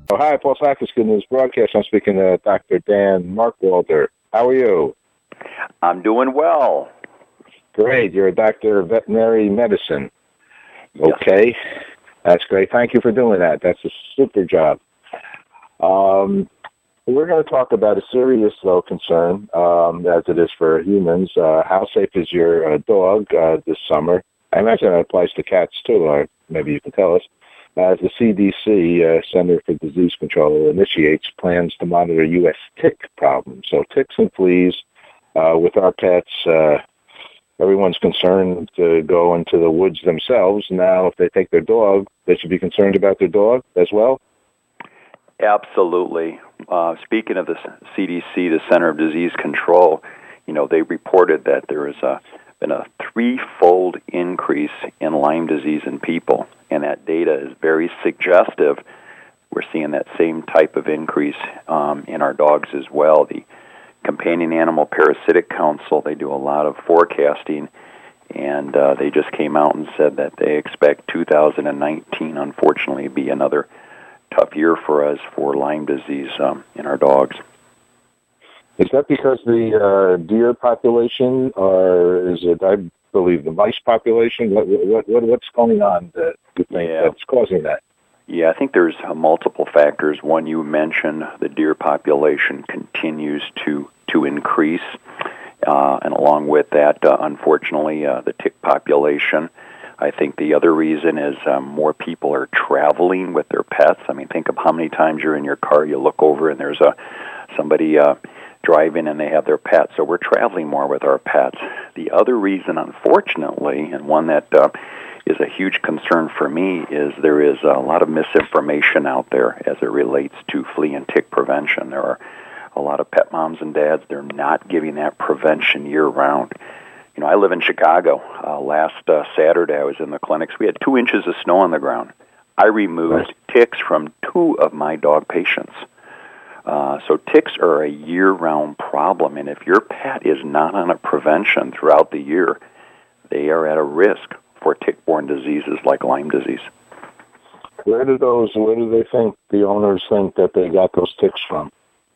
Oh, hi, Paul Sakis, Good News Broadcast. I'm speaking to Dr. Dan Markwalder. How are you? I'm doing well. Great. You're a doctor of veterinary medicine. Yes. Okay. That's great. Thank you for doing that. That's a super job. We're going to talk about a serious, though, concern, as it is for humans. How safe is your dog this summer? I imagine that applies to cats, too, or maybe you can tell us. As the CDC, Center for Disease Control, initiates plans to monitor U.S. tick problems. So ticks and fleas with our pets, everyone's concerned to go into the woods themselves. Now, if they take their dog, they should be concerned about their dog as well? Absolutely. Speaking of the CDC, the Center of Disease Control, they reported that there has been a threefold increase in Lyme disease in people, and that data is very suggestive. We're seeing that same type of increase in our dogs as well. The Companion Animal Parasitic Council, they do a lot of forecasting, and they just came out and said that they expect 2019, unfortunately, to be another tough year for us for Lyme disease in our dogs. Is that because the deer population, or is it, I believe, the mice population? What's going on that you think that's causing that? Yeah, I think there's multiple factors. One, you mentioned the deer population continues to increase, and along with that, unfortunately, the tick population. I think the other reason is more people are traveling with their pets. I mean, think of how many times you're in your car, you look over and there's somebody driving and they have their pets. So we're traveling more with our pets. The other reason, unfortunately, and one that is a huge concern for me, is there is a lot of misinformation out there as it relates to flea and tick prevention. There are a lot of pet moms and dads, they're not giving that prevention year-round. I live in Chicago. Last Saturday, I was in the clinics. We had 2 inches of snow on the ground. I removed ticks from 2 of my dog patients. So ticks are a year-round problem, and if your pet is not on a prevention throughout the year, they are at a risk for tick-borne diseases like Lyme disease. Where do they think, the owners think that they got those ticks from?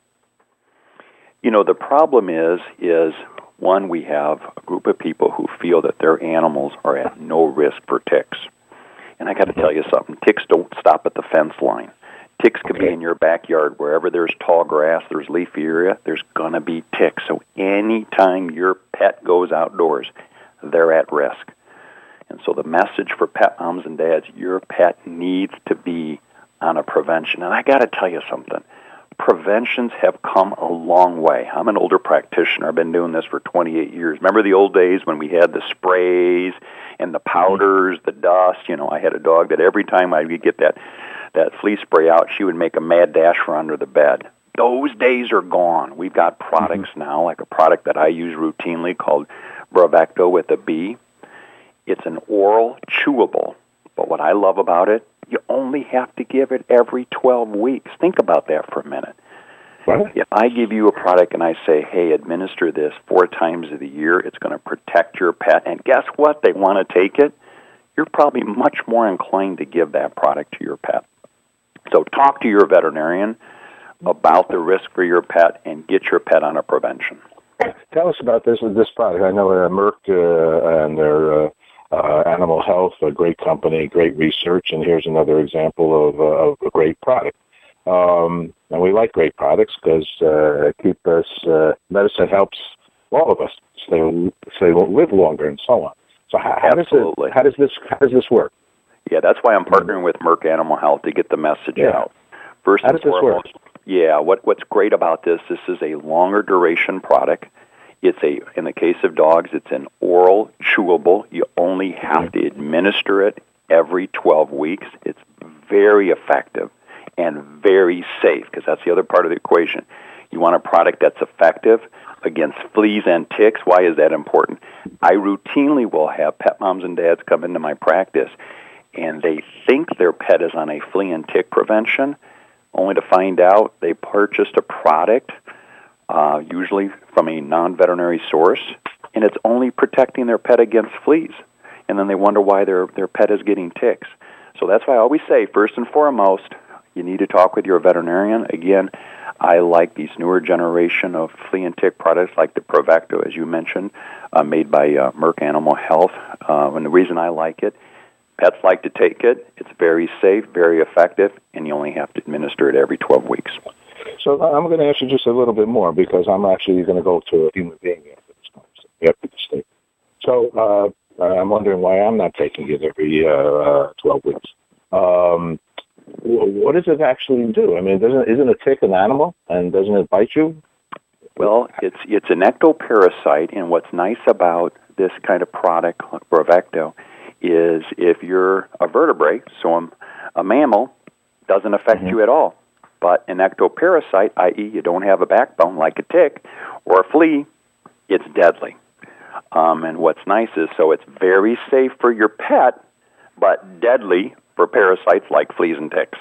The problem is one, we have a group of people who feel that their animals are at no risk for ticks. And I got to tell you something, ticks don't stop at the fence line. Ticks could be in your backyard. Wherever there's tall grass, there's leafy area, there's going to be ticks. So anytime your pet goes outdoors, they're at risk. And so the message for pet moms and dads, your pet needs to be on a prevention. And I got to tell you something. Preventions have come a long way. I'm an older practitioner. I've been doing this for 28 years. Remember the old days when we had the sprays and the powders, the dust? I had a dog that every time I would get that flea spray out, she would make a mad dash for under the bed. Those days are gone. We've got products now, like a product that I use routinely called Bravecto with a B. It's an oral chewable, but what I love about it, you only have to give it every 12 weeks. Think about that for a minute. What? If I give you a product and I say, hey, administer this 4 times of the year, it's going to protect your pet, and guess what? They want to take it. You're probably much more inclined to give that product to your pet. So talk to your veterinarian about the risk for your pet and get your pet on a prevention. Tell us about this product. I know Merck and their Animal Health, a great company, great research, and here's another example of a great product. And we like great products because keep us, medicine helps all of us stay live longer and so on. So how does this work? Yeah, that's why I'm partnering with Merck Animal Health to get the message out. First and foremost, what's great about this is a longer duration product. In the case of dogs, it's an oral chewable. You only have to administer it every 12 weeks. It's very effective and very safe, because that's the other part of the equation. You want a product that's effective against fleas and ticks. Why is that important? I routinely will have pet moms and dads come into my practice, and they think their pet is on a flea and tick prevention, only to find out they purchased a product usually from a non-veterinary source, and it's only protecting their pet against fleas. And then they wonder why their pet is getting ticks. So that's why I always say, first and foremost, you need to talk with your veterinarian. Again, I like these newer generation of flea and tick products like the Bravecto, as you mentioned, made by Merck Animal Health. And the reason I like it, pets like to take it. It's very safe, very effective, and you only have to administer it every 12 weeks. So I'm going to ask you just a little bit more because I'm actually going to go to a human being after this conversation, after this statement. So I'm wondering why I'm not taking it every 12 weeks. What does it actually do? I mean, isn't a tick an animal, and doesn't it bite you? Well, it's an ectoparasite, and what's nice about this kind of product, like Bravecto, is if you're a vertebrate, so a mammal, doesn't affect you at all. But an ectoparasite, i.e. you don't have a backbone like a tick or a flea, it's deadly. And what's nice is, so it's very safe for your pet, but deadly for parasites like fleas and ticks.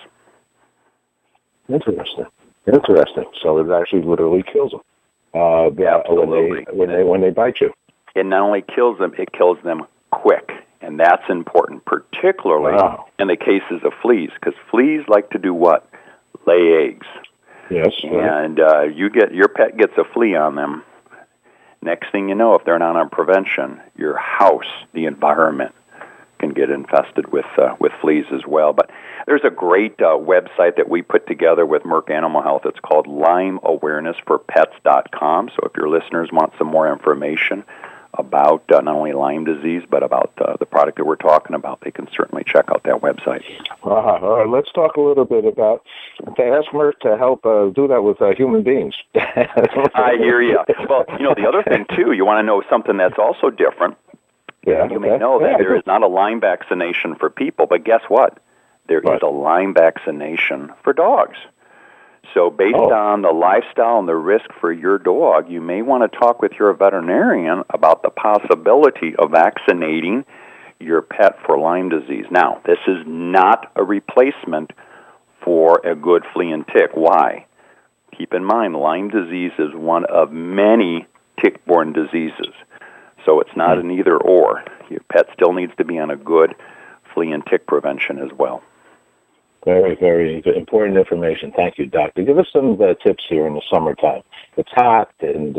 Interesting. So it actually literally kills them. Absolutely. When they bite you. It not only kills them, it kills them quick. And that's important, particularly in the cases of fleas, because fleas like to do what? Lay eggs. Yes. And your pet gets a flea on them. Next thing you know, if they're not on prevention, your house, the environment, can get infested with fleas as well. But there's a great website that we put together with Merck Animal Health. It's called LymeAwarenessForPets.com. So if your listeners want some more information about not only Lyme disease, but about the product that we're talking about, they can certainly check out that website. All right, let's talk a little bit about, to ask Merck to help do that with human beings. I hear you. Well, the other thing, too, you want to know something that's also different. Yeah, you may know that there is not a Lyme vaccination for people, but guess what? There is a Lyme vaccination for dogs. So based on the lifestyle and the risk for your dog, you may want to talk with your veterinarian about the possibility of vaccinating your pet for Lyme disease. Now, this is not a replacement for a good flea and tick. Why? Keep in mind, Lyme disease is one of many tick-borne diseases. So it's not an either-or. Your pet still needs to be on a good flea and tick prevention as well. Very, very important information. Thank you, Doctor. Give us some tips here in the summertime. It's hot, and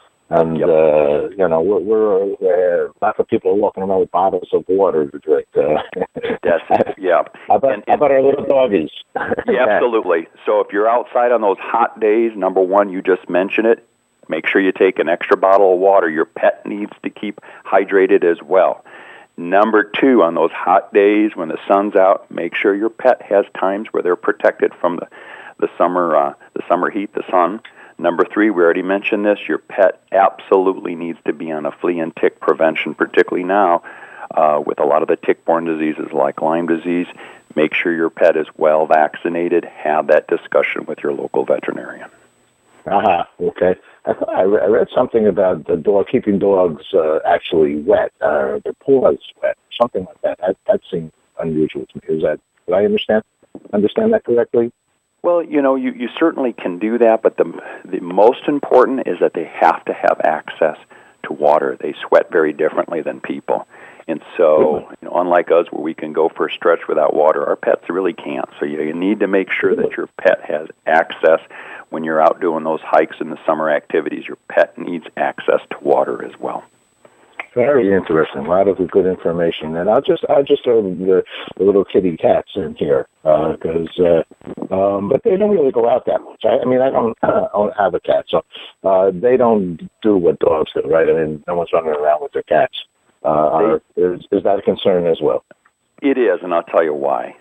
we're lots of people are walking around with bottles of water to drink. How about our little doggies? Yeah, absolutely. So if you're outside on those hot days, number one, you just mentioned it, make sure you take an extra bottle of water. Your pet needs to keep hydrated as well. Number two, on those hot days when the sun's out, make sure your pet has times where they're protected from the summer heat, the sun. Number three, we already mentioned this, your pet absolutely needs to be on a flea and tick prevention, particularly now with a lot of the tick-borne diseases like Lyme disease. Make sure your pet is well vaccinated. Have that discussion with your local veterinarian. Okay. I read something about the dog keeping dogs actually wet, their paws wet, something like that. That seems unusual to me. Did I understand that correctly? Well, you certainly can do that, but the most important is that they have to have access to water. They sweat very differently than people. And so, unlike us where we can go for a stretch without water, our pets really can't. So you need to make sure that your pet has access. When you're out doing those hikes and the summer activities, your pet needs access to water as well. Very interesting. A lot of good information. And I'll just throw the little kitty cats in here but they don't really go out that much. I don't have a cat, so they don't do what dogs do, right? I mean, no one's running around with their cats. Is that a concern as well? It is, and I'll tell you why.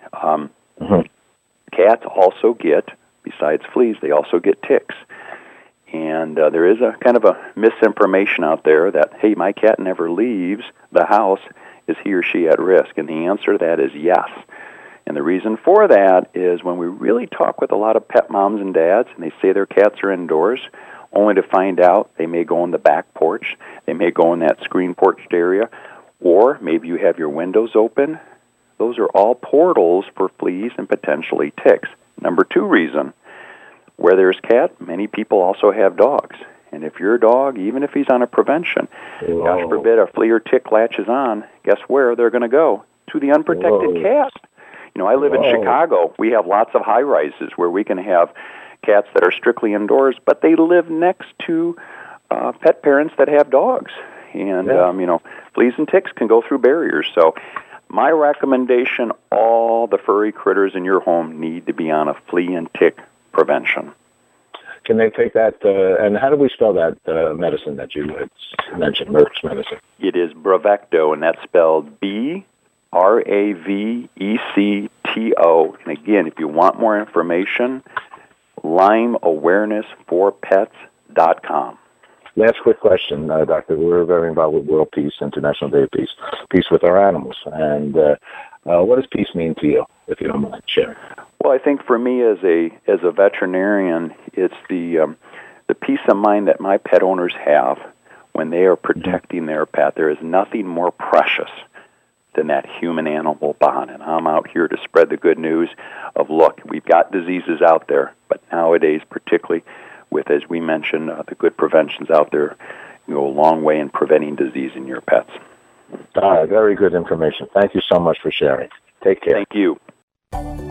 Cats also get, besides fleas, they also get ticks. And there is a kind of a misinformation out there that, hey, my cat never leaves the house. Is he or she at risk? And the answer to that is yes. And the reason for that is when we really talk with a lot of pet moms and dads, and they say their cats are indoors, only to find out they may go in the back porch, they may go in that screen porched area, or maybe you have your windows open. Those are all portals for fleas and potentially ticks. Number two reason, where there's cat, many people also have dogs. And if your dog, even if he's on a prevention, gosh forbid a flea or tick latches on, guess where they're going to go? To the unprotected cat. I live in Chicago. We have lots of high-rises where we can have cats that are strictly indoors, but they live next to pet parents that have dogs. And, fleas and ticks can go through barriers. So my recommendation, all the furry critters in your home need to be on a flea and tick prevention. Can they take that, and how do we spell that medicine that you mentioned, Merck's medicine? It is Bravecto, and that's spelled Bravecto. And again, if you want more information, LymeAwarenessForPets.com. Last quick question, Doctor. We're very involved with World Peace, International Day of Peace, peace with our animals. And what does peace mean to you, if you don't mind sharing? Well, I think for me as a veterinarian, it's the peace of mind that my pet owners have when they are protecting their pet. There is nothing more precious than that human-animal bond. And I'm out here to spread the good news of, look, we've got diseases out there, but nowadays, particularly with, as we mentioned, the good preventions out there, go a long way in preventing disease in your pets. Very good information. Thank you so much for sharing. Take care. Thank you.